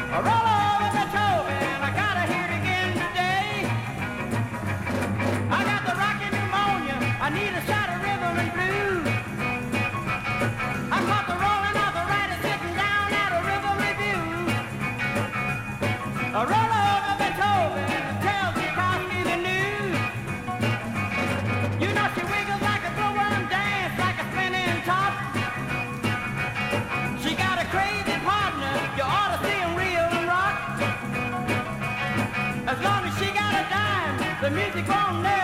roll over Beethoven, I gotta hear it again today. I got the rockin' pneumonia, I need a shot of rhythm and blues. I caught the rolling arthritis sitting down at a rhythm review. I roll over Beethoven and tell Tchaikovsky the news. You know she wiggles like a glowworm, dance like a spinning top. She got a crazy partner, you ought to see him reel and rock. As long as she got a dime, the music won't never